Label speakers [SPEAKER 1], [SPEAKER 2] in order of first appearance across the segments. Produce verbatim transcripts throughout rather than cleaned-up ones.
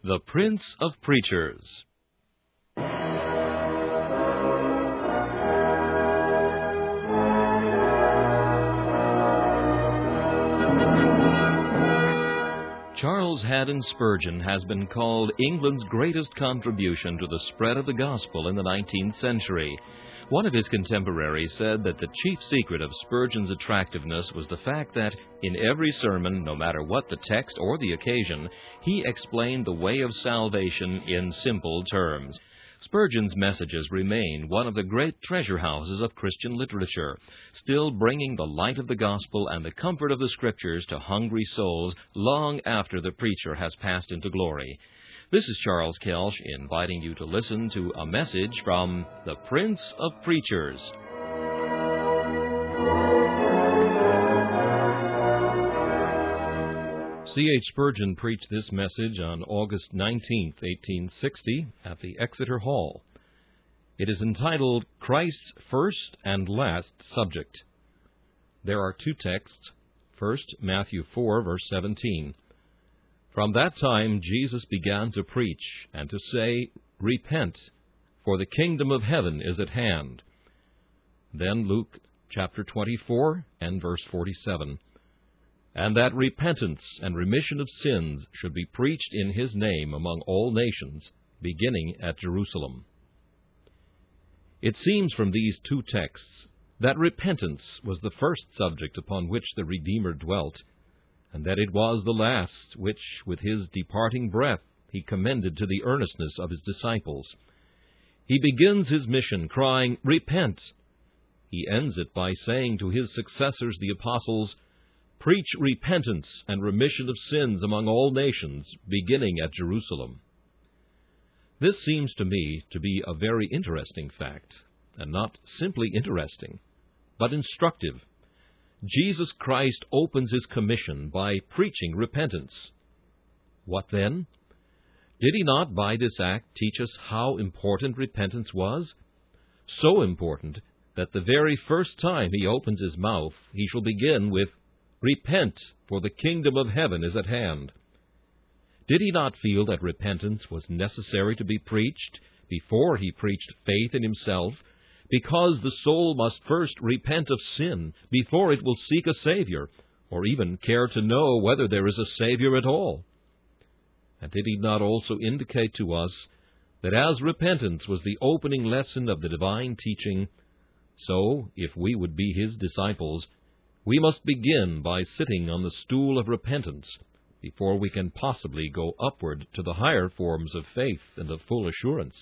[SPEAKER 1] The Prince of Preachers. Charles Haddon Spurgeon has been called England's greatest contribution to the spread of the gospel in the nineteenth century. One of his contemporaries said that the chief secret of Spurgeon's attractiveness was the fact that, in every sermon, no matter what the text or the occasion, he explained the way of salvation in simple terms. Spurgeon's messages remain one of the great treasure houses of Christian literature, still bringing the light of the gospel and the comfort of the Scriptures to hungry souls long after the preacher has passed into glory. This is Charles Kelsch inviting you to listen to a message from the Prince of Preachers. C H Spurgeon preached this message on August nineteenth, eighteen sixty, at the Exeter Hall. It is entitled, Christ's First and Last Subject. There are two texts. First, Matthew four, verse seventeen. From that time Jesus began to preach and to say, Repent, for the kingdom of heaven is at hand. Then Luke chapter twenty-four and verse forty-seven. And that repentance and remission of sins should be preached in his name among all nations, beginning at Jerusalem. It seems from these two texts that repentance was the first subject upon which the Redeemer dwelt, and that it was the last which, with his departing breath, he commended to the earnestness of his disciples. He begins his mission crying, Repent! He ends it by saying to his successors, the apostles, Preach repentance and remission of sins among all nations, beginning at Jerusalem. This seems to me to be a very interesting fact, and not simply interesting, but instructive. Jesus Christ opens his commission by preaching repentance. What then? Did he not by this act teach us how important repentance was? So important that the very first time he opens his mouth, he shall begin with, Repent, for the kingdom of heaven is at hand. Did he not feel that repentance was necessary to be preached before he preached faith in himself, because the soul must first repent of sin before it will seek a Savior, or even care to know whether there is a Savior at all? And did he not also indicate to us that as repentance was the opening lesson of the divine teaching, so, if we would be his disciples, we must begin by sitting on the stool of repentance before we can possibly go upward to the higher forms of faith and of full assurance?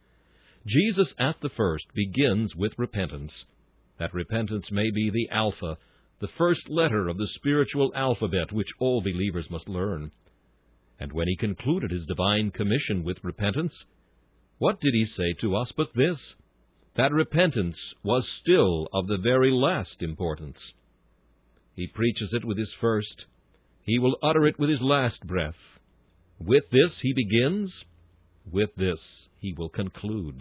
[SPEAKER 1] Jesus at the first begins with repentance, that repentance may be the alpha, the first letter of the spiritual alphabet which all believers must learn. And when he concluded his divine commission with repentance, what did he say to us but this, that repentance was still of the very last importance? He preaches it with his first. He will utter it with his last breath. With this he begins. With this he will conclude.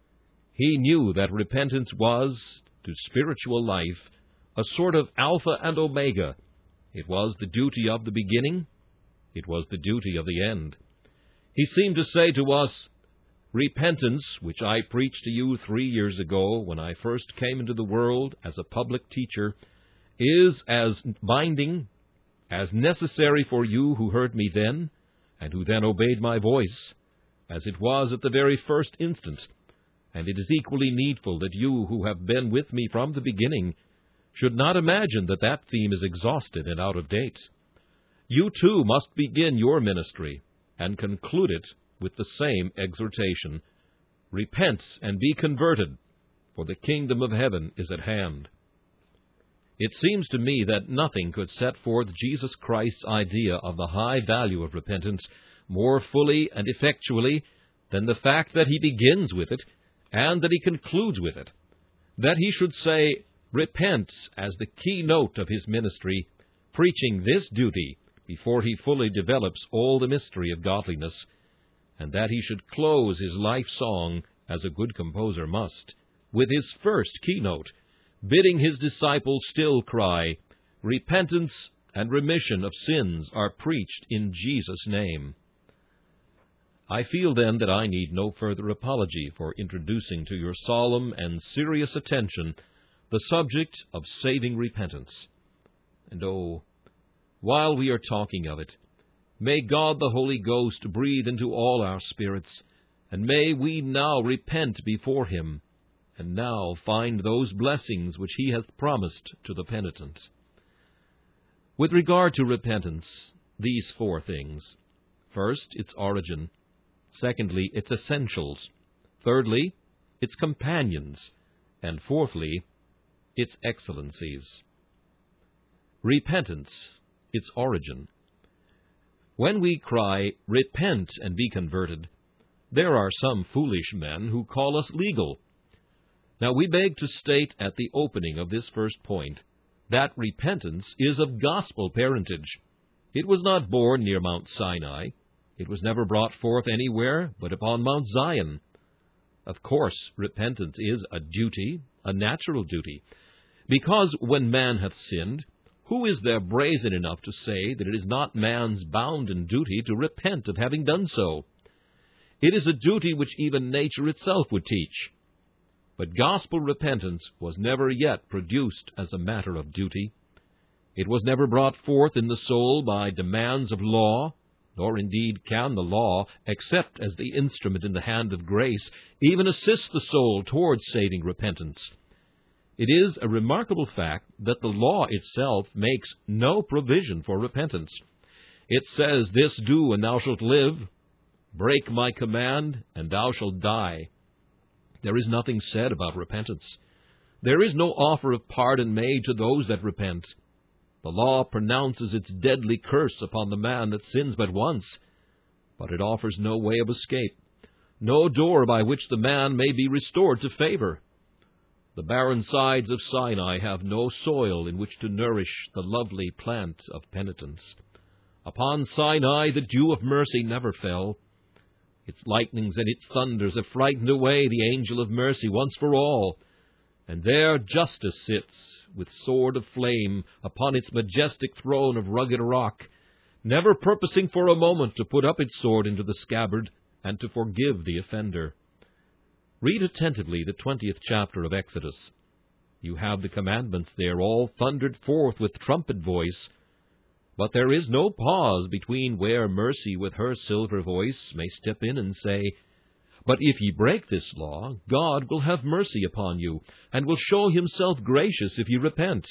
[SPEAKER 1] He knew that repentance was, to spiritual life, a sort of Alpha and Omega. It was the duty of the beginning. It was the duty of the end. He seemed to say to us, Repentance, which I preached to you three years ago when I first came into the world as a public teacher, is as binding, as necessary for you who heard me then, and who then obeyed my voice, as it was at the very first instant, and it is equally needful that you who have been with me from the beginning should not imagine that that theme is exhausted and out of date. You too must begin your ministry and conclude it with the same exhortation, Repent and be converted, for the kingdom of heaven is at hand. It seems to me that nothing could set forth Jesus Christ's idea of the high value of repentance more fully and effectually than the fact that he begins with it and that he concludes with it. That he should say, Repent, as the keynote of his ministry, preaching this duty before he fully develops all the mystery of godliness, and that he should close his life song, as a good composer must, with his first keynote, bidding his disciples still cry, Repentance and remission of sins are preached in Jesus' name. I feel then that I need no further apology for introducing to your solemn and serious attention the subject of saving repentance. And oh, while we are talking of it, may God the Holy Ghost breathe into all our spirits, and may we now repent before Him, and now find those blessings which He hath promised to the penitent. With regard to repentance, these four things. First, its origin. Secondly, its essentials. Thirdly, its companions. And fourthly, its excellencies. Repentance, its origin. When we cry, "Repent and be converted," there are some foolish men who call us legal. Now we beg to state at the opening of this first point that repentance is of gospel parentage. It was not born near Mount Sinai. It was never brought forth anywhere but upon Mount Zion. Of course, repentance is a duty, a natural duty, because when man hath sinned, who is there brazen enough to say that it is not man's bounden duty to repent of having done so? It is a duty which even nature itself would teach. But gospel repentance was never yet produced as a matter of duty. It was never brought forth in the soul by demands of law, nor indeed can the law, except as the instrument in the hand of grace, even assist the soul towards saving repentance. It is a remarkable fact that the law itself makes no provision for repentance. It says, "This do, and thou shalt live. Break my command, and thou shalt die." There is nothing said about repentance. There is no offer of pardon made to those that repent. The law pronounces its deadly curse upon the man that sins but once, but it offers no way of escape, no door by which the man may be restored to favor. The barren sides of Sinai have no soil in which to nourish the lovely plant of penitence. Upon Sinai the dew of mercy never fell. Its lightnings and its thunders have frightened away the angel of mercy once for all, and there justice sits, with sword of flame, upon its majestic throne of rugged rock, never purposing for a moment to put up its sword into the scabbard, and to forgive the offender. Read attentively the twentieth chapter of Exodus. You have the commandments there all thundered forth with trumpet voice, but there is no pause between where mercy with her silver voice may step in and say, "But if ye break this law, God will have mercy upon you, and will show Himself gracious if ye repent."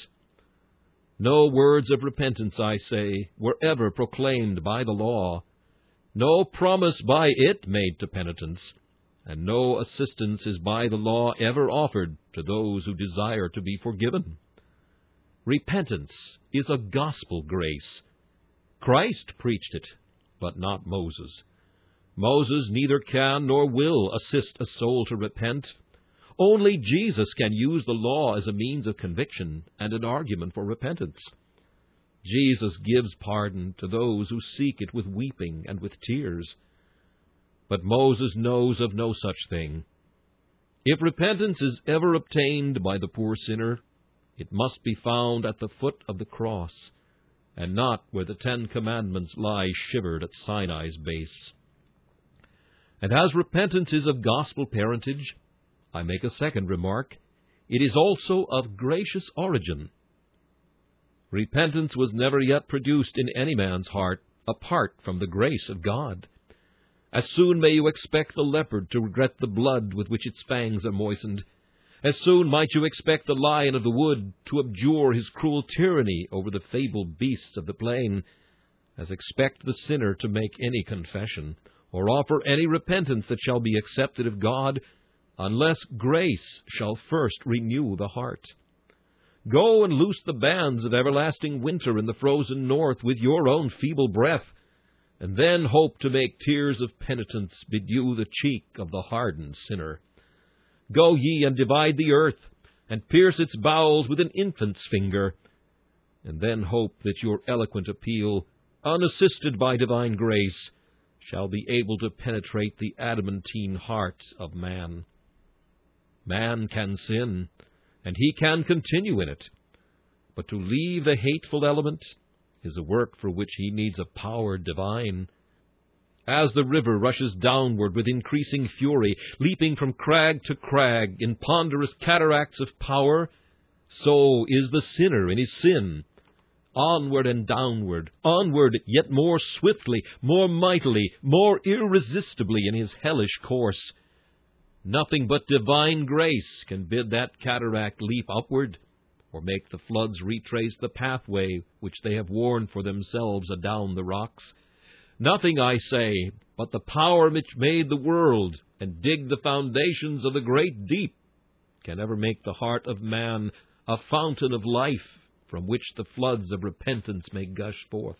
[SPEAKER 1] No words of repentance, I say, were ever proclaimed by the law, no promise by it made to penitents, and no assistance is by the law ever offered to those who desire to be forgiven. Repentance is a gospel grace. Christ preached it, but not Moses. Moses neither can nor will assist a soul to repent. Only Jesus can use the law as a means of conviction and an argument for repentance. Jesus gives pardon to those who seek it with weeping and with tears. But Moses knows of no such thing. If repentance is ever obtained by the poor sinner, it must be found at the foot of the cross, and not where the Ten Commandments lie shivered at Sinai's base. And as repentance is of gospel parentage, I make a second remark. It is also of gracious origin. Repentance was never yet produced in any man's heart apart from the grace of God. As soon may you expect the leopard to regret the blood with which its fangs are moistened. As soon might you expect the lion of the wood to abjure his cruel tyranny over the fabled beasts of the plain, as expect the sinner to make any confession, or offer any repentance that shall be accepted of God, unless grace shall first renew the heart. Go and loose the bands of everlasting winter in the frozen north with your own feeble breath, and then hope to make tears of penitence bedew the cheek of the hardened sinner. Go ye and divide the earth, and pierce its bowels with an infant's finger, and then hope that your eloquent appeal, unassisted by divine grace, shall be able to penetrate the adamantine heart of man. Man can sin, and he can continue in it, but to leave the hateful element is a work for which he needs a power divine. As the river rushes downward with increasing fury, leaping from crag to crag in ponderous cataracts of power, so is the sinner in his sin. Onward and downward, onward yet more swiftly, more mightily, more irresistibly in his hellish course. Nothing but divine grace can bid that cataract leap upward, or make the floods retrace the pathway which they have worn for themselves adown the rocks. Nothing, I say, but the power which made the world and digged the foundations of the great deep can ever make the heart of man a fountain of life from which the floods of repentance may gush forth.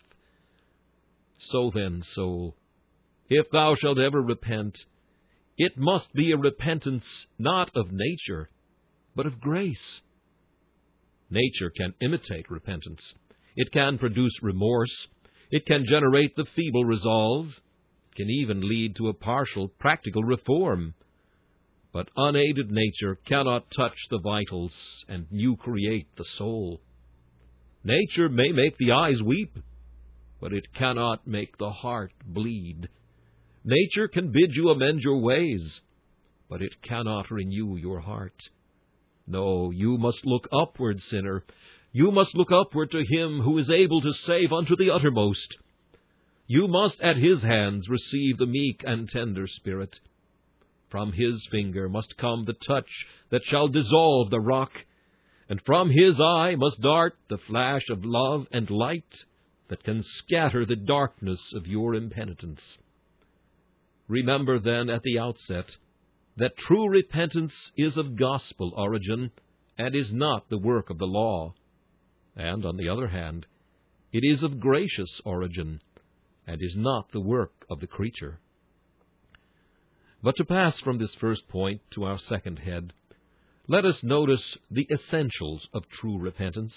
[SPEAKER 1] So then, soul, if thou shalt ever repent, it must be a repentance not of nature, but of grace. Nature can imitate repentance. It can produce remorse. It can generate the feeble resolve. It can even lead to a partial, practical reform. But unaided nature cannot touch the vitals and new create the soul. Nature may make the eyes weep, but it cannot make the heart bleed. Nature can bid you amend your ways, but it cannot renew your heart. No, you must look upward, sinner. You must look upward to Him who is able to save unto the uttermost. You must at His hands receive the meek and tender spirit. From His finger must come the touch that shall dissolve the rock, and from His eye must dart the flash of love and light that can scatter the darkness of your impenitence. Remember then at the outset that true repentance is of gospel origin and is not the work of the law. And, on the other hand, it is of gracious origin, and is not the work of the creature. But to pass from this first point to our second head, let us notice the essentials of true repentance.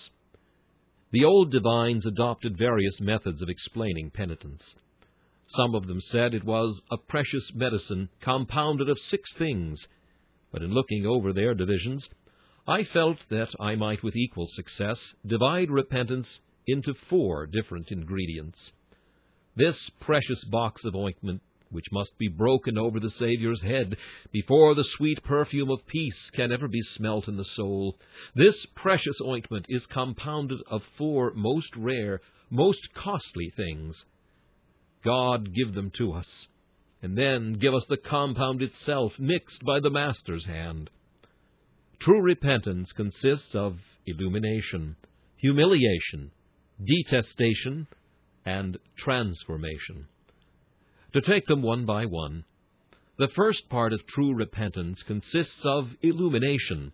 [SPEAKER 1] The old divines adopted various methods of explaining penitence. Some of them said it was a precious medicine compounded of six things, but in looking over their divisions, I felt that I might with equal success divide repentance into four different ingredients. This precious box of ointment, which must be broken over the Saviour's head before the sweet perfume of peace can ever be smelt in the soul, this precious ointment is compounded of four most rare, most costly things. God give them to us, and then give us the compound itself mixed by the Master's hand. True repentance consists of illumination, humiliation, detestation, and transformation. To take them one by one, the first part of true repentance consists of illumination.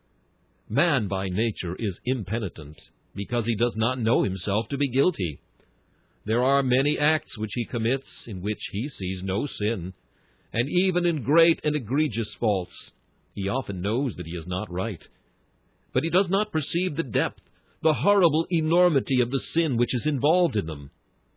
[SPEAKER 1] Man by nature is impenitent, because he does not know himself to be guilty. There are many acts which he commits in which he sees no sin, and even in great and egregious faults he often knows that he is not right. But he does not perceive the depth, the horrible enormity of the sin which is involved in them.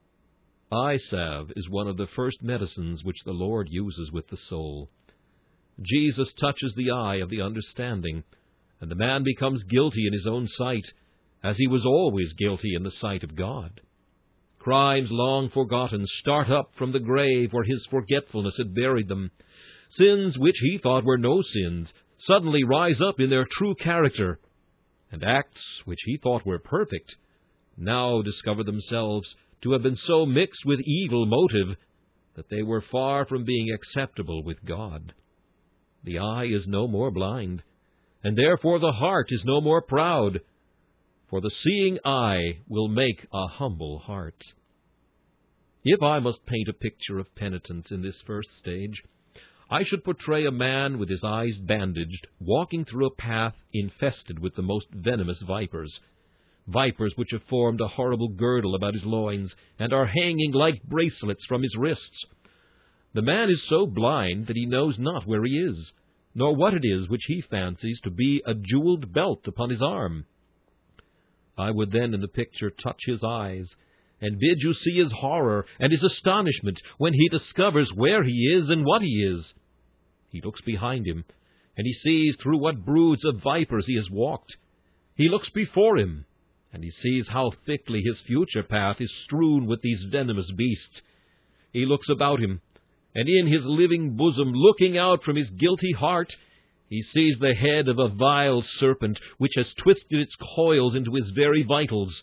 [SPEAKER 1] Eye salve is one of the first medicines which the Lord uses with the soul. Jesus touches the eye of the understanding, and the man becomes guilty in his own sight, as he was always guilty in the sight of God. Crimes long forgotten start up from the grave where his forgetfulness had buried them. Sins which he thought were no sins suddenly rise up in their true character, and acts which he thought were perfect now discover themselves to have been so mixed with evil motive that they were far from being acceptable with God. The eye is no more blind, and therefore the heart is no more proud, for the seeing eye will make a humble heart. If I must paint a picture of penitence in this first stage, I should portray a man with his eyes bandaged, walking through a path infested with the most venomous vipers, vipers which have formed a horrible girdle about his loins, and are hanging like bracelets from his wrists. The man is so blind that he knows not where he is, nor what it is which he fancies to be a jeweled belt upon his arm. I would then in the picture touch his eyes, and bid you see his horror and his astonishment when he discovers where he is and what he is. He looks behind him, and he sees through what broods of vipers he has walked. He looks before him, and he sees how thickly his future path is strewn with these venomous beasts. He looks about him, and in his living bosom, looking out from his guilty heart, he sees the head of a vile serpent, which has twisted its coils into his very vitals.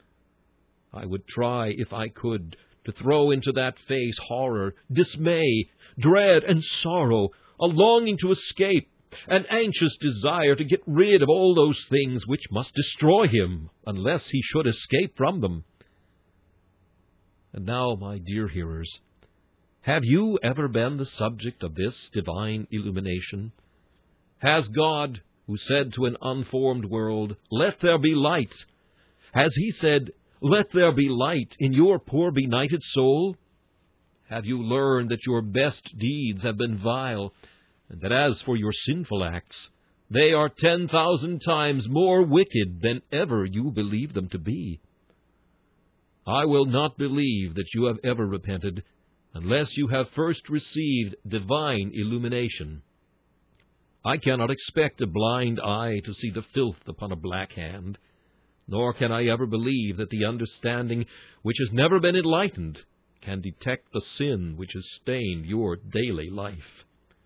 [SPEAKER 1] I would try, if I could, to throw into that face horror, dismay, dread, and sorrow, a longing to escape, an anxious desire to get rid of all those things which must destroy him, unless he should escape from them. And now, my dear hearers, have you ever been the subject of this divine illumination? Has God, who said to an unformed world, "Let there be light," has He said, "Let there be light," in your poor benighted soul? Have you learned that your best deeds have been vile, and that as for your sinful acts, they are ten thousand times more wicked than ever you believed them to be? I will not believe that you have ever repented, unless you have first received divine illumination. I cannot expect a blind eye to see the filth upon a black hand, nor can I ever believe that the understanding which has never been enlightened can detect the sin which has stained your daily life.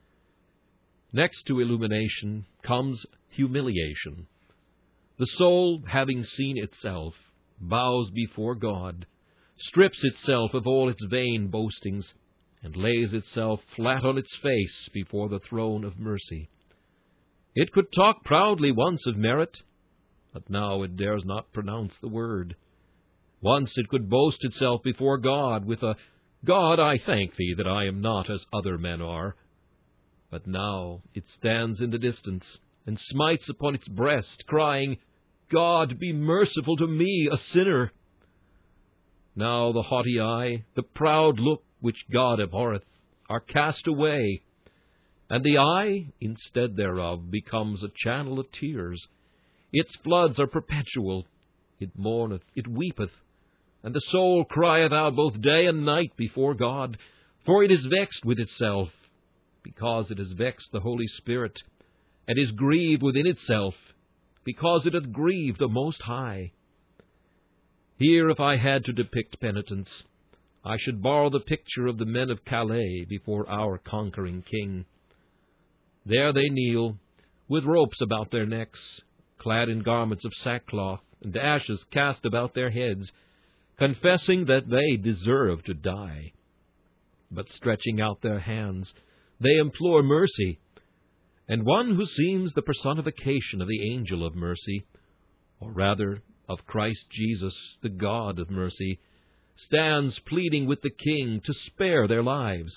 [SPEAKER 1] Next to illumination comes humiliation. The soul, having seen itself, bows before God, strips itself of all its vain boastings, and lays itself flat on its face before the throne of mercy. It could talk proudly once of merit, but now it dares not pronounce the word. Once it could boast itself before God with a, "God, I thank Thee that I am not as other men are." But now it stands in the distance, and smites upon its breast, crying, "God, be merciful to me, a sinner." Now the haughty eye, the proud look which God abhorreth, are cast away, and the eye, instead thereof, becomes a channel of tears. Its floods are perpetual. It mourneth, it weepeth, and the soul crieth out both day and night before God, for it is vexed with itself, because it has vexed the Holy Spirit, and is grieved within itself, because it hath grieved the Most High. Here, if I had to depict penitence, I should borrow the picture of the men of Calais before our conquering King. There they kneel, with ropes about their necks, clad in garments of sackcloth, and ashes cast about their heads, confessing that they deserve to die. But stretching out their hands, they implore mercy, and one who seems the personification of the angel of mercy, or rather of Christ Jesus, the God of mercy, stands pleading with the King to spare their lives.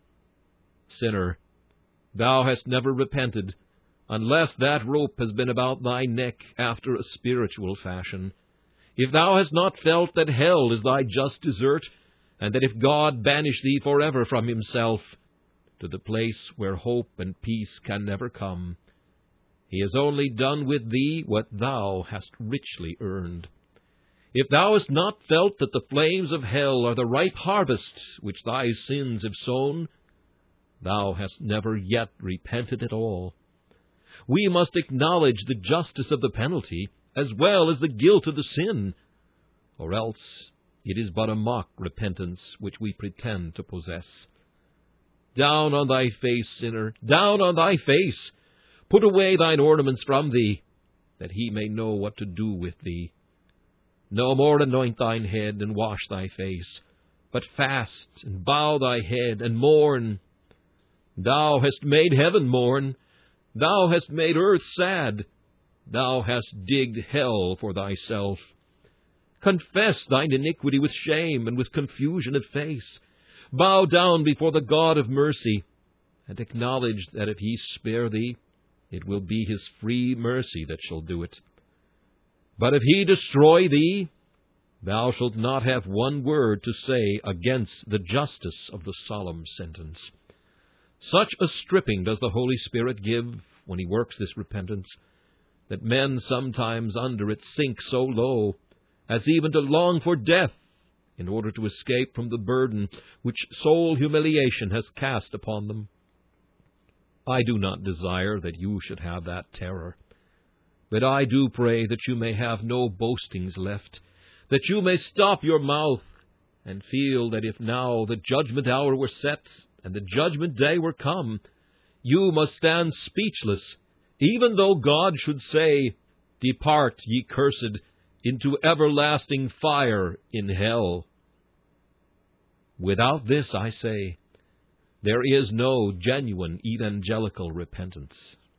[SPEAKER 1] Sinner, thou hast never repented, unless that rope has been about thy neck after a spiritual fashion. If thou hast not felt that hell is thy just desert, and that if God banish thee forever from Himself, to the place where hope and peace can never come, He has only done with thee what thou hast richly earned. If thou hast not felt that the flames of hell are the ripe harvest which thy sins have sown, thou hast never yet repented at all. We must acknowledge the justice of the penalty, as well as the guilt of the sin, or else it is but a mock repentance which we pretend to possess. Down on thy face, sinner, down on thy face! Put away thine ornaments from thee, that He may know what to do with thee. No more anoint thine head and wash thy face, but fast and bow thy head and mourn. Thou hast made heaven mourn. Thou hast made earth sad. Thou hast digged hell for thyself. Confess thine iniquity with shame and with confusion of face. Bow down before the God of mercy, and acknowledge that if He spare thee, it will be His free mercy that shall do it. But if He destroy thee, thou shalt not have one word to say against the justice of the solemn sentence. Such a stripping does the Holy Spirit give when He works this repentance, that men sometimes under it sink so low as even to long for death, in order to escape from the burden which soul humiliation has cast upon them. I do not desire that you should have that terror, but I do pray that you may have no boastings left, that you may stop your mouth, and feel that if now the judgment hour were set, and the judgment day were come, you must stand speechless, even though God should say, Depart, ye cursed, into everlasting fire in hell. Without this, I say, there is no genuine evangelical repentance.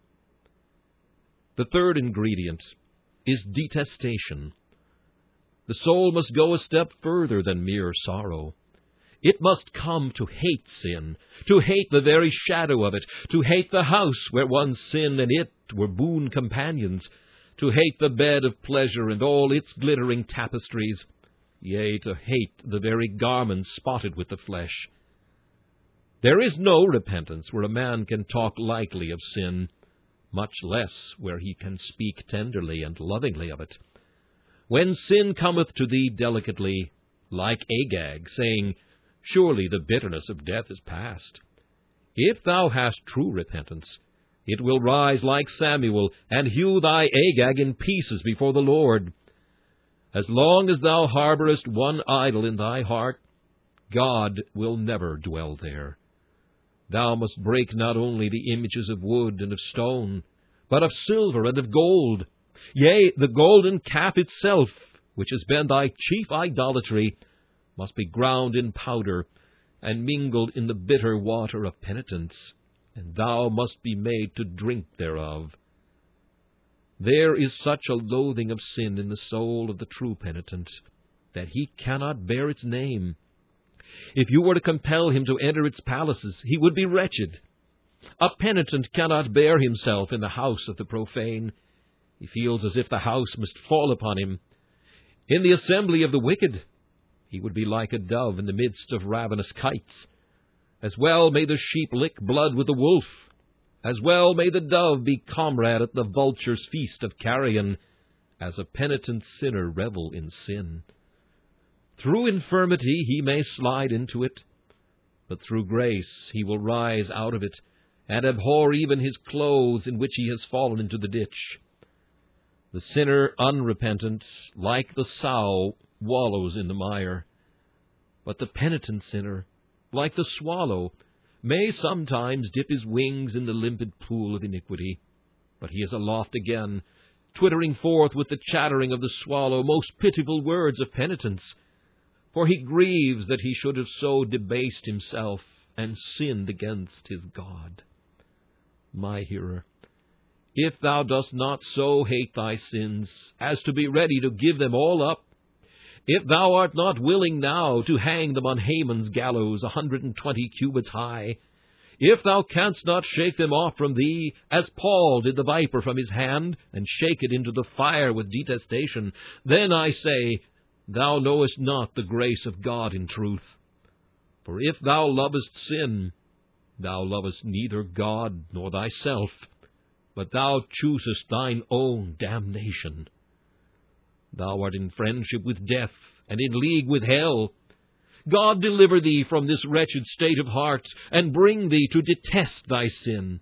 [SPEAKER 1] The third ingredient is detestation. The soul must go a step further than mere sorrow. It must come to hate sin, to hate the very shadow of it, to hate the house where once sin and it were boon companions, to hate the bed of pleasure and all its glittering tapestries, yea, to hate the very garments spotted with the flesh. There is no repentance where a man can talk lightly of sin, much less where he can speak tenderly and lovingly of it. When sin cometh to thee delicately, like Agag, saying, Surely the bitterness of death is past. If thou hast true repentance, it will rise like Samuel, and hew thy Agag in pieces before the Lord. As long as thou harbourest one idol in thy heart, God will never dwell there. Thou must break not only the images of wood and of stone, but of silver and of gold. Yea, the golden calf itself, which has been thy chief idolatry, must be ground in powder, and mingled in the bitter water of penitence, and thou must be made to drink thereof. There is such a loathing of sin in the soul of the true penitent, that he cannot bear its name. If you were to compel him to enter its palaces, he would be wretched. A penitent cannot bear himself in the house of the profane. He feels as if the house must fall upon him. In the assembly of the wicked, he would be like a dove in the midst of ravenous kites. As well may the sheep lick blood with the wolf. As well may the dove be comrade at the vulture's feast of carrion, as a penitent sinner revel in sin. Through infirmity he may slide into it, but through grace he will rise out of it, and abhor even his clothes in which he has fallen into the ditch. The sinner unrepentant, like the sow, wallows in the mire. But the penitent sinner, like the swallow, may sometimes dip his wings in the limpid pool of iniquity. But he is aloft again, twittering forth with the chattering of the swallow most pitiful words of penitence. For he grieves that he should have so debased himself and sinned against his God. My hearer, if thou dost not so hate thy sins as to be ready to give them all up, if thou art not willing now to hang them on Haman's gallows a hundred and twenty cubits high, if thou canst not shake them off from thee, as Paul did the viper from his hand, and shake it into the fire with detestation, then I say, thou knowest not the grace of God in truth. For if thou lovest sin, thou lovest neither God nor thyself, but thou choosest thine own damnation. Thou art in friendship with death, and in league with hell. God deliver thee from this wretched state of heart, and bring thee to detest thy sin.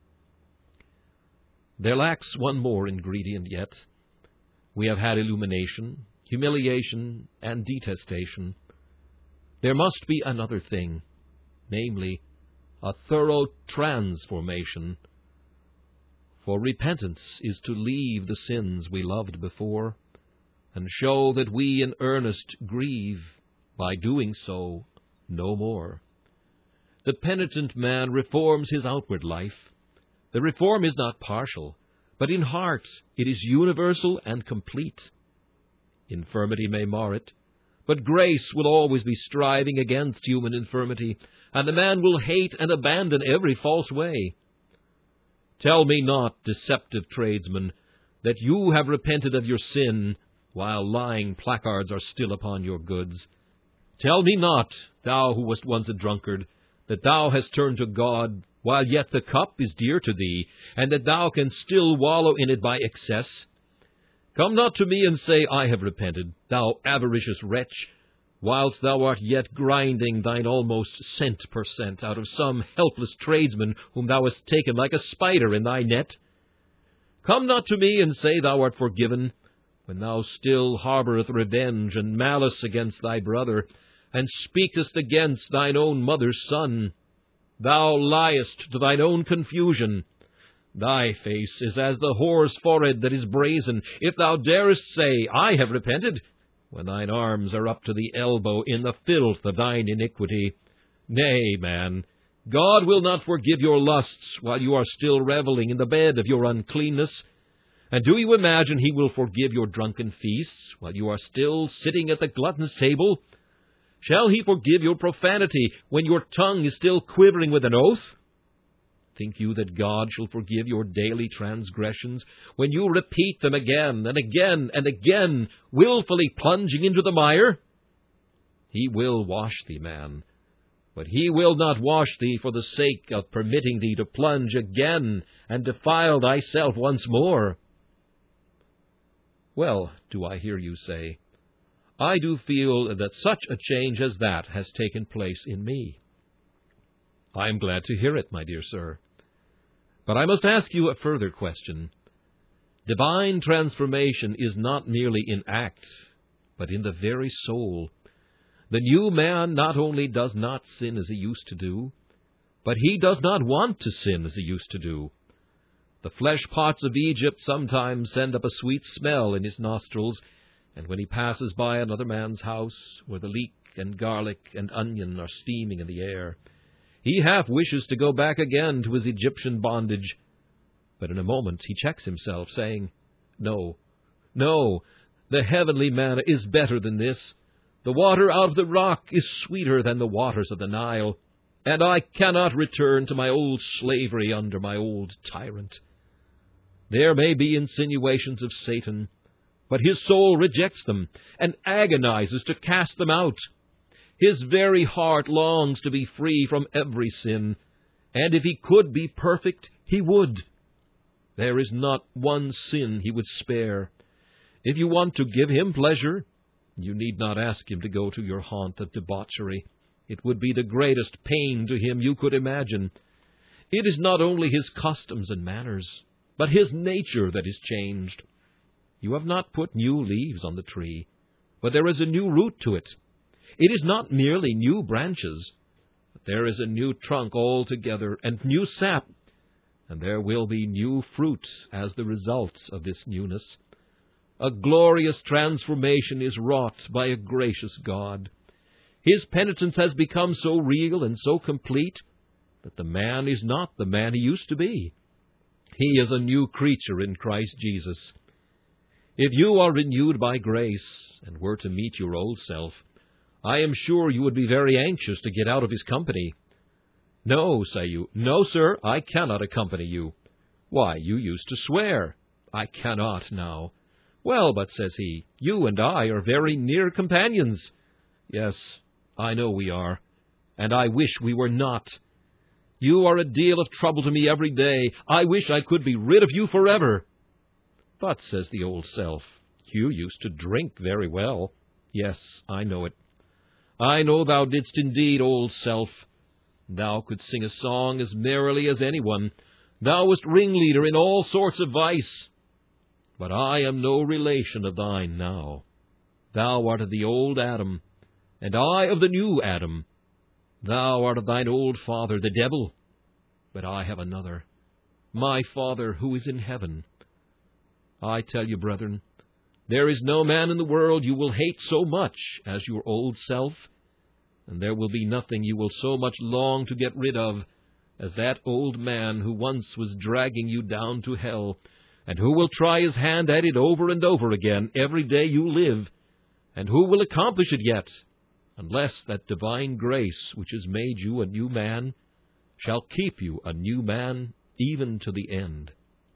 [SPEAKER 1] There lacks one more ingredient yet. We have had illumination, humiliation, and detestation. There must be another thing, namely, a thorough transformation. For repentance is to leave the sins we loved before, and show that we in earnest grieve, by doing so, no more. The penitent man reforms his outward life. The reform is not partial, but in heart it is universal and complete. Infirmity may mar it, but grace will always be striving against human infirmity, and the man will hate and abandon every false way. Tell me not, deceptive tradesman, that you have repented of your sin, while lying placards are still upon your goods. Tell me not, thou who wast once a drunkard, that thou hast turned to God, while yet the cup is dear to thee, and that thou canst still wallow in it by excess. Come not to me and say, I have repented, thou avaricious wretch, whilst thou art yet grinding thine almost cent per cent out of some helpless tradesman whom thou hast taken like a spider in thy net. Come not to me and say thou art forgiven, when thou still harboureth revenge and malice against thy brother, and speakest against thine own mother's son. Thou liest to thine own confusion. Thy face is as the whore's forehead that is brazen, if thou darest say, I have repented, when thine arms are up to the elbow in the filth of thine iniquity. Nay, man, God will not forgive your lusts while you are still reveling in the bed of your uncleanness. And do you imagine he will forgive your drunken feasts while you are still sitting at the glutton's table? Shall he forgive your profanity when your tongue is still quivering with an oath? Think you that God shall forgive your daily transgressions when you repeat them again and again and again, willfully plunging into the mire? He will wash thee, man, but he will not wash thee for the sake of permitting thee to plunge again and defile thyself once more. Well, do I hear you say, I do feel that such a change as that has taken place in me. I am glad to hear it, my dear sir. But I must ask you a further question. Divine transformation is not merely in act, but in the very soul. The new man not only does not sin as he used to do, but he does not want to sin as he used to do. The flesh pots of Egypt sometimes send up a sweet smell in his nostrils, and when he passes by another man's house, where the leek and garlic and onion are steaming in the air, he half wishes to go back again to his Egyptian bondage. But in a moment he checks himself, saying, No, no, the heavenly manna is better than this. The water out of the rock is sweeter than the waters of the Nile, and I cannot return to my old slavery under my old tyrant. There may be insinuations of Satan, but his soul rejects them and agonizes to cast them out. His very heart longs to be free from every sin, and if he could be perfect, he would. There is not one sin he would spare. If you want to give him pleasure, you need not ask him to go to your haunt of debauchery. It would be the greatest pain to him you could imagine. It is not only his customs and manners, but his nature that is changed. You have not put new leaves on the tree, but there is a new root to it. It is not merely new branches, but there is a new trunk altogether, and new sap, and there will be new fruit as the results of this newness. A glorious transformation is wrought by a gracious God. His penitence has become so real and so complete that the man is not the man he used to be. He is a new creature in Christ Jesus. If you are renewed by grace and were to meet your old self, I am sure you would be very anxious to get out of his company. No, say you. No, sir, I cannot accompany you. Why, you used to swear. I cannot now. Well, but, says he, you and I are very near companions. Yes, I know we are, and I wish we were not. You are a deal of trouble to me every day. I wish I could be rid of you forever. But, says the old self, you used to drink very well. Yes, I know it. I know thou didst indeed, old self. Thou couldst sing a song as merrily as anyone. Thou wast ringleader in all sorts of vice. But I am no relation of thine now. Thou art of the old Adam, and I of the new Adam. Thou art of thine old father, the devil, but I have another, my Father who is in heaven. I tell you, brethren, there is no man in the world you will hate so much as your old self, and there will be nothing you will so much long to get rid of as that old man who once was dragging you down to hell, and who will try his hand at it over and over again every day you live, and who will accomplish it yet, unless that divine grace which has made you a new man shall keep you a new man even to the end.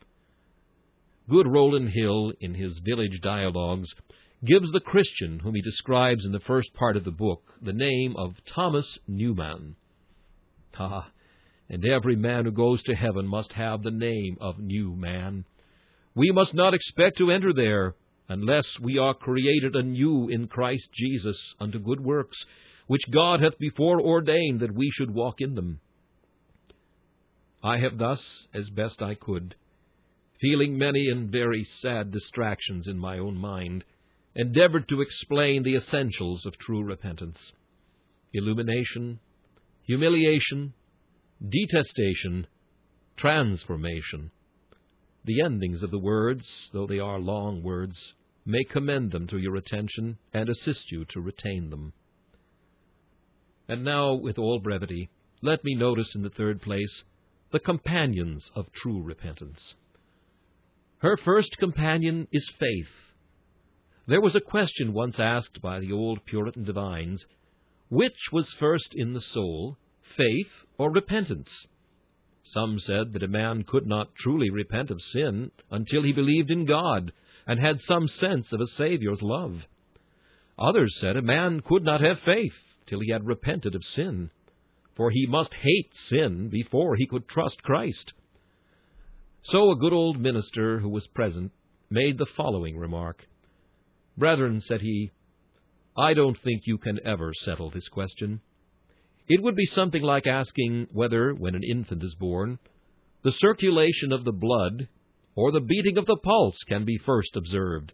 [SPEAKER 1] Good Rowland Hill, in his Village Dialogues, gives the Christian whom he describes in the first part of the book the name of Thomas Newman. Ah, and every man who goes to heaven must have the name of New Man. We must not expect to enter there unless we are created anew in Christ Jesus unto good works, which God hath before ordained that we should walk in them. I have thus, as best I could, feeling many and very sad distractions in my own mind, endeavored to explain the essentials of true repentance. illumination, humiliation, detestation, transformation. The endings of the words, though they are long words, may commend them to your attention and assist you to retain them. And now, with all brevity, let me notice in the third place the companions of true repentance. Her first companion is faith. There was a question once asked by the old Puritan divines, which was first in the soul, faith or repentance? Some said that a man could not truly repent of sin until he believed in God and had some sense of a Saviour's love. Others said a man could not have faith till he had repented of sin, for he must hate sin before he could trust Christ. So a good old minister who was present made the following remark. "Brethren," said he, "I don't think you can ever settle this question. It would be something like asking whether, when an infant is born, the circulation of the blood or the beating of the pulse can be first observed."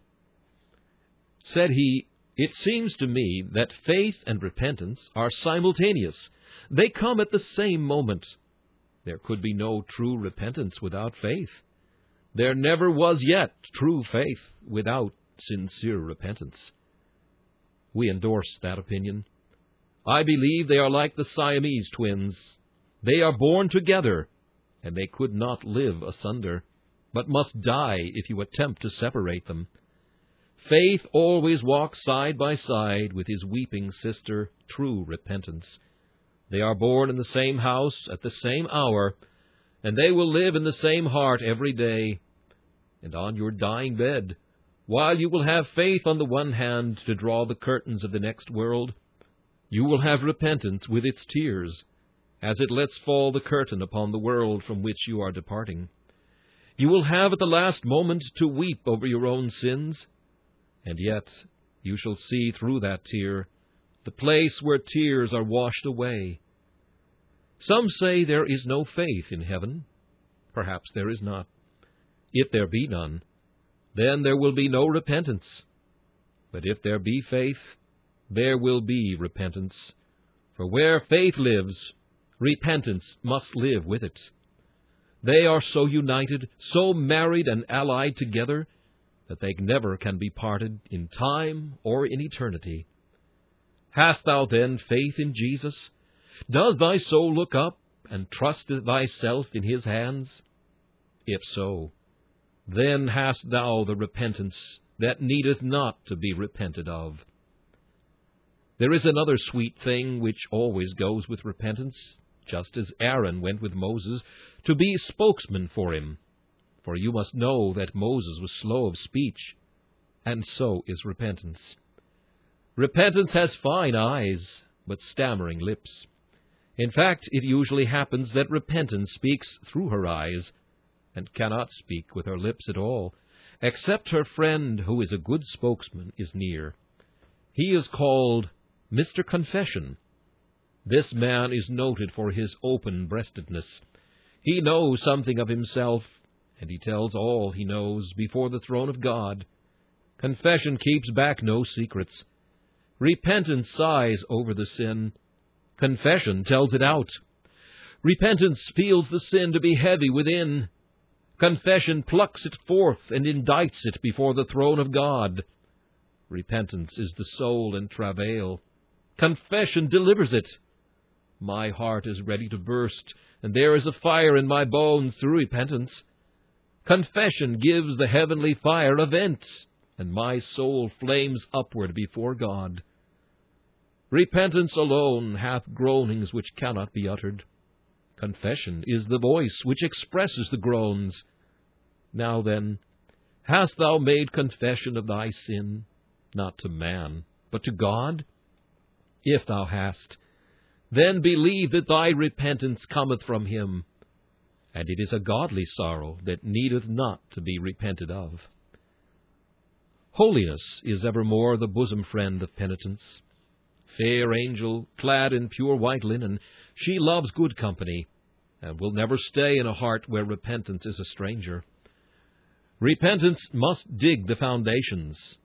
[SPEAKER 1] Said he, "It seems to me that faith and repentance are simultaneous. They come at the same moment. There could be no true repentance without faith. There never was yet true faith without sincere repentance." We endorse that opinion. I believe they are like the Siamese twins. They are born together, and they could not live asunder, but must die if you attempt to separate them. Faith always walks side by side with his weeping sister, true repentance. They are born in the same house at the same hour, and they will live in the same heart every day. And on your dying bed, while you will have faith on the one hand to draw the curtains of the next world, you will have repentance with its tears, as it lets fall the curtain upon the world from which you are departing. You will have at the last moment to weep over your own sins, and yet you shall see through that tear the place where tears are washed away. Some say there is no faith in heaven. Perhaps there is not. If there be none, then there will be no repentance. But if there be faith, there will be repentance. For where faith lives, repentance must live with it. They are so united, so married and allied together, that they never can be parted in time or in eternity. Hast thou then faith in Jesus? Does thy soul look up and trust thyself in his hands? If so, then hast thou the repentance that needeth not to be repented of. There is another sweet thing which always goes with repentance, just as Aaron went with Moses, to be spokesman for him. For you must know that Moses was slow of speech, and so is repentance. Repentance has fine eyes, but stammering lips. In fact, it usually happens that repentance speaks through her eyes, and cannot speak with her lips at all, except her friend, who is a good spokesman, is near. He is called Mister Confession. This man is noted for his open-breastedness. He knows something of himself, and he tells all he knows before the throne of God. Confession keeps back no secrets. Repentance sighs over the sin. Confession tells it out. Repentance feels the sin to be heavy within. Confession plucks it forth and indicts it before the throne of God. Repentance is the soul in travail. Confession delivers it. My heart is ready to burst, and there is a fire in my bones through repentance. Confession gives the heavenly fire a vent, and my soul flames upward before God. Repentance alone hath groanings which cannot be uttered. Confession is the voice which expresses the groans. Now then, hast thou made confession of thy sin, not to man, but to God? If thou hast, then believe that thy repentance cometh from him, and it is a godly sorrow that needeth not to be repented of. Holiness is evermore the bosom friend of penitence. Fair angel, clad in pure white linen, she loves good company, and will never stay in a heart where repentance is a stranger. Repentance must dig the foundations.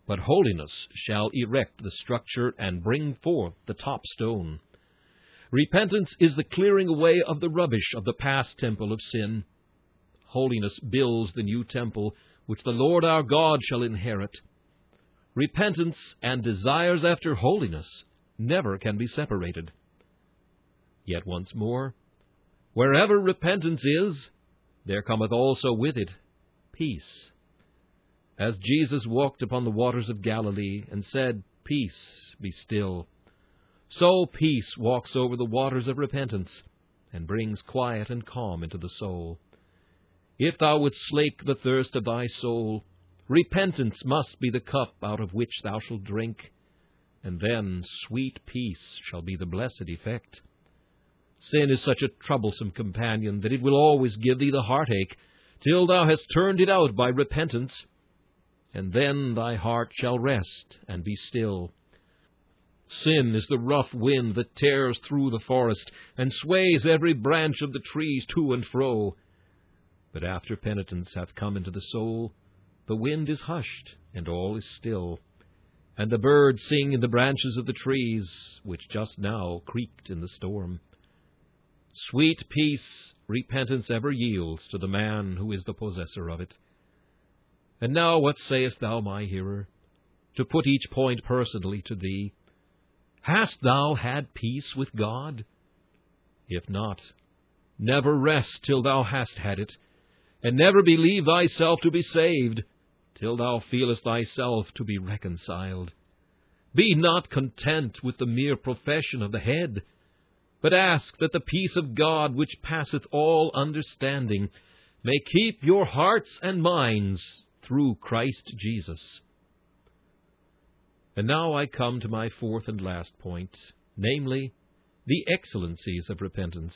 [SPEAKER 1] but holiness shall erect the structure and bring forth the top stone. Repentance is the clearing away of the rubbish of the past temple of sin. Holiness builds the new temple, which the Lord our God shall inherit. Repentance and desires after holiness never can be separated. Yet once more, wherever repentance is, there cometh also with it peace. As Jesus walked upon the waters of Galilee and said, "Peace, be still," so peace walks over the waters of repentance and brings quiet and calm into the soul. If thou wouldst slake the thirst of thy soul, repentance must be the cup out of which thou shalt drink, and then sweet peace shall be the blessed effect. Sin is such a troublesome companion that it will always give thee the heartache till thou hast turned it out by repentance, and then thy heart shall rest and be still. Sin is the rough wind that tears through the forest and sways every branch of the trees to and fro. But after penitence hath come into the soul, the wind is hushed, and all is still, and the birds sing in the branches of the trees, which just now creaked in the storm. Sweet peace repentance ever yields to the man who is the possessor of it. And now what sayest thou, my hearer? To put each point personally to thee, hast thou had peace with God? If not, never rest till thou hast had it, and never believe thyself to be saved till thou feelest thyself to be reconciled. Be not content with the mere profession of the head, but ask that the peace of God, which passeth all understanding, may keep your hearts and minds through Christ Jesus. And now I come to my fourth and last point, namely, the excellencies of repentance.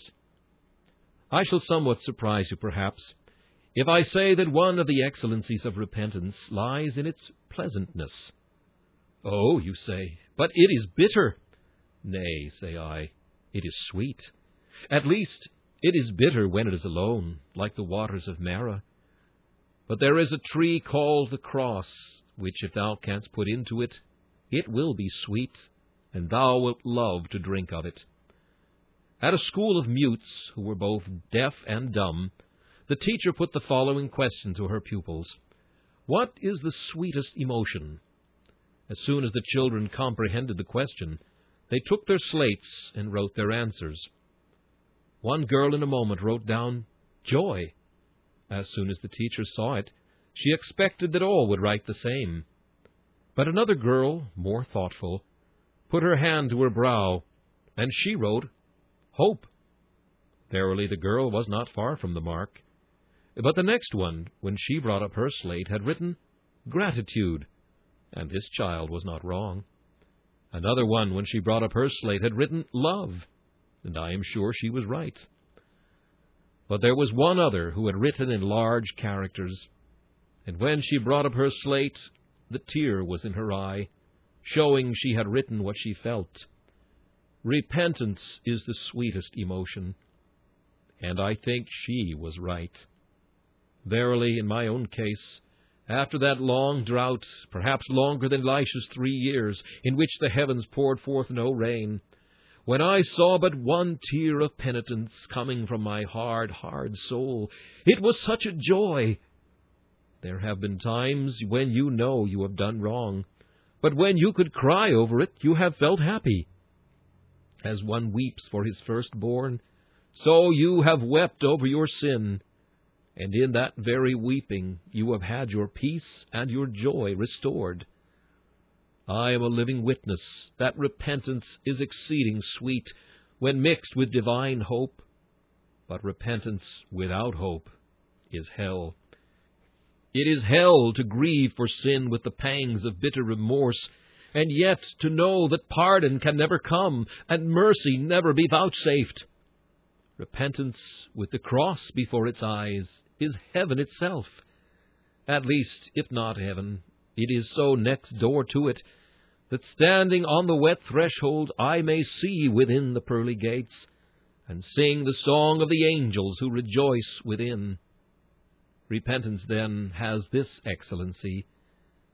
[SPEAKER 1] I shall somewhat surprise you, perhaps, if I say that one of the excellencies of repentance lies in its pleasantness. Oh, you say, but it is bitter. Nay, say I, it is sweet. At least, it is bitter when it is alone, like the waters of Marah. But there is a tree called the cross, which if thou canst put into it, it will be sweet, and thou wilt love to drink of it. At a school of mutes, who were both deaf and dumb, the teacher put the following question to her pupils: What is the sweetest emotion? As soon as the children comprehended the question, they took their slates and wrote their answers. One girl in a moment wrote down joy. As soon as the teacher saw it, she expected that all would write the same. But another girl, more thoughtful, put her hand to her brow, and she wrote hope. Verily, the girl was not far from the mark. But the next one, when she brought up her slate, had written gratitude, and this child was not wrong. Another one, when she brought up her slate, had written love, and I am sure she was right. But there was one other who had written in large characters, and when she brought up her slate, the tear was in her eye, showing she had written what she felt. Repentance is the sweetest emotion, and I think she was right. Verily, in my own case, after that long drought, perhaps longer than Elisha's three years, in which the heavens poured forth no rain, when I saw but one tear of penitence coming from my hard, hard soul, it was such a joy. There have been times when you know you have done wrong, but when you could cry over it, you have felt happy. As one weeps for his firstborn, so you have wept over your sin, and in that very weeping you have had your peace and your joy restored. I am a living witness that repentance is exceeding sweet when mixed with divine hope, but repentance without hope is hell. It is hell to grieve for sin with the pangs of bitter remorse, and yet to know that pardon can never come and mercy never be vouchsafed. Repentance with the cross before its eyes is heaven itself. At least, if not heaven, it is so next door to it, that standing on the wet threshold I may see within the pearly gates, and sing the song of the angels who rejoice within. Repentance, then, has this excellency,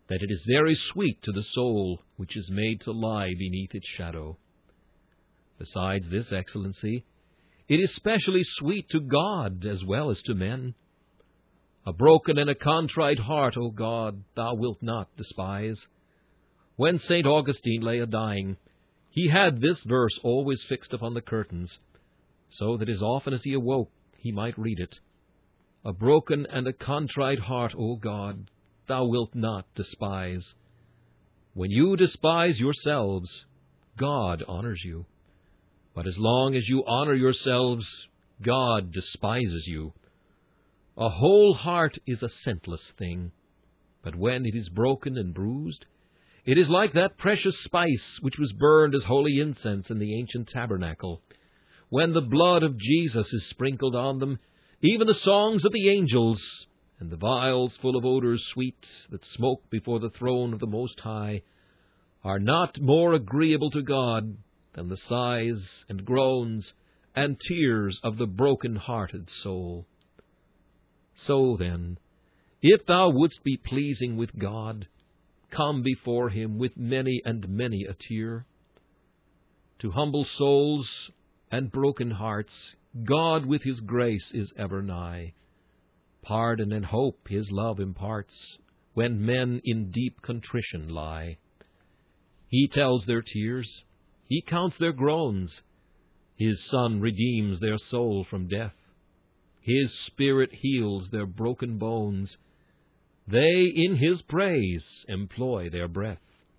[SPEAKER 1] that it is very sweet to the soul which is made to lie beneath its shadow. Besides this excellency, it is specially sweet to God as well as to men. A broken and a contrite heart, O God, thou wilt not despise. When Saint Augustine lay a-dying, he had this verse always fixed upon the curtains, so that as often as he awoke, he might read it. A broken and a contrite heart, O God, thou wilt not despise. When you despise yourselves, God honors you. But as long as you honor yourselves, God despises you. A whole heart is a scentless thing, but when it is broken and bruised, it is like that precious spice which was burned as holy incense in the ancient tabernacle. When the blood of Jesus is sprinkled on them, even the songs of the angels, and the vials full of odors sweet that smoke before the throne of the Most High, are not more agreeable to God than the sighs and groans and tears of the broken-hearted soul. So then, if thou wouldst be pleasing with God, come before him with many and many a tear. To humble souls and broken hearts, God with his grace is ever nigh. Pardon and hope his love imparts, when men in deep contrition lie. He tells their tears, he counts their groans. His Son redeems their soul from death. His Spirit heals their broken bones. They in his praise employ their breath.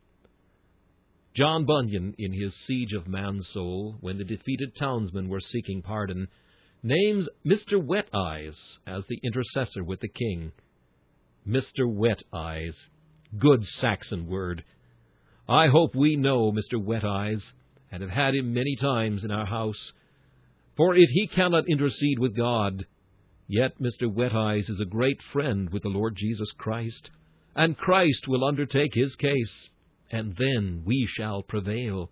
[SPEAKER 1] John Bunyan, in his Siege of Man's Soul, when the defeated townsmen were seeking pardon, names Mister Wet-Eyes as the intercessor with the king. Mister Wet-Eyes, good Saxon word. I hope we know Mister Wet-Eyes, and have had him many times in our house. For if he cannot intercede with God, yet Mister Wet-Eyes is a great friend with the Lord Jesus Christ, and Christ will undertake his case, and then we shall prevail.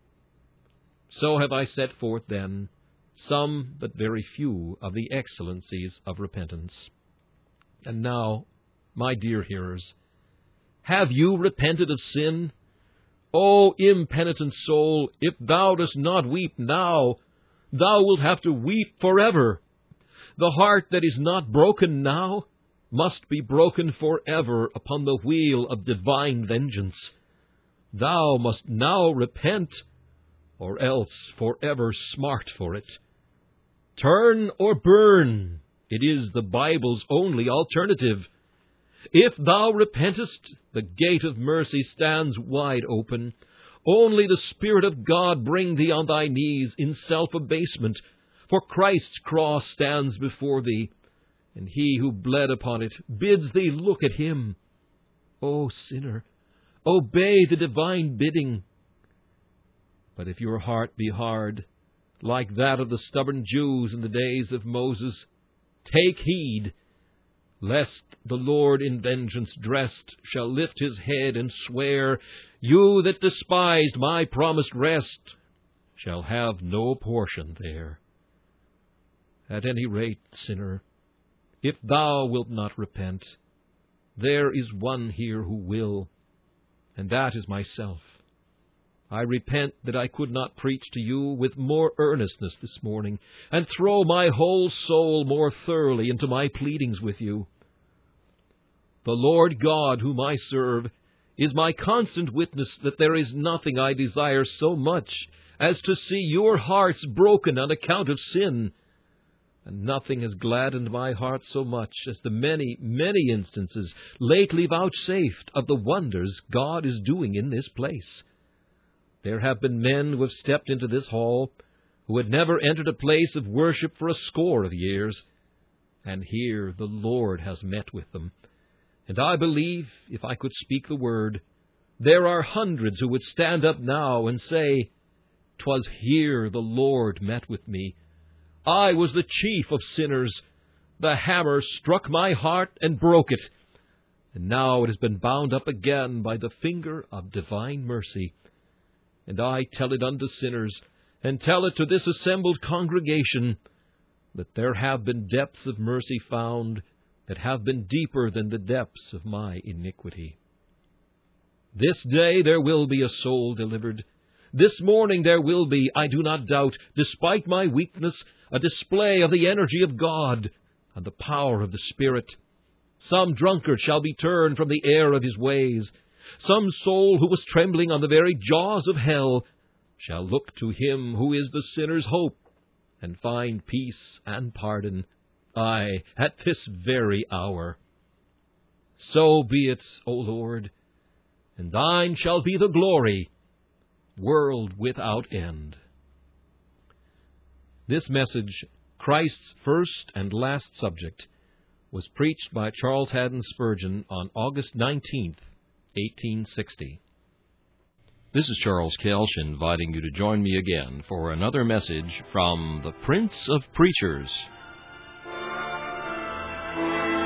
[SPEAKER 1] So have I set forth, then, some but very few of the excellencies of repentance. And now, my dear hearers, have you repented of sin? O impenitent soul, if thou dost not weep now, thou wilt have to weep forever. The heart that is not broken now must be broken forever upon the wheel of divine vengeance. Thou must now repent, or else forever smart for it. Turn or burn, it is the Bible's only alternative. If thou repentest, the gate of mercy stands wide open. Only the Spirit of God bring thee on thy knees in self-abasement, for Christ's cross stands before thee, and he who bled upon it bids thee look at him. O sinner, obey the divine bidding. But if your heart be hard, like that of the stubborn Jews in the days of Moses, take heed, lest the Lord in vengeance dressed shall lift his head and swear, you that despised my promised rest shall have no portion there. At any rate, sinner, if thou wilt not repent, there is one here who will, and that is myself. I repent that I could not preach to you with more earnestness this morning, and throw my whole soul more thoroughly into my pleadings with you. The Lord God whom I serve is my constant witness that there is nothing I desire so much as to see your hearts broken on account of sin, and nothing has gladdened my heart so much as the many, many instances lately vouchsafed of the wonders God is doing in this place. There have been men who have stepped into this hall who had never entered a place of worship for a score of years, and here the Lord has met with them. And I believe, if I could speak the word, there are hundreds who would stand up now and say, "'Twas here the Lord met with me. I was the chief of sinners. The hammer struck my heart and broke it. And now it has been bound up again by the finger of divine mercy. And I tell it unto sinners, and tell it to this assembled congregation, that there have been depths of mercy found that have been deeper than the depths of my iniquity." This day there will be a soul delivered. This morning there will be, I do not doubt, despite my weakness, a display of the energy of God and the power of the Spirit. Some drunkard shall be turned from the error of his ways. Some soul who was trembling on the very jaws of hell shall look to him who is the sinner's hope and find peace and pardon, aye, at this very hour. So be it, O Lord, and thine shall be the glory, world without end. This message, Christ's first and last subject, was preached by Charles Haddon Spurgeon on August nineteenth, eighteen sixty. This is Charles Kelsch inviting you to join me again for another message from the Prince of Preachers.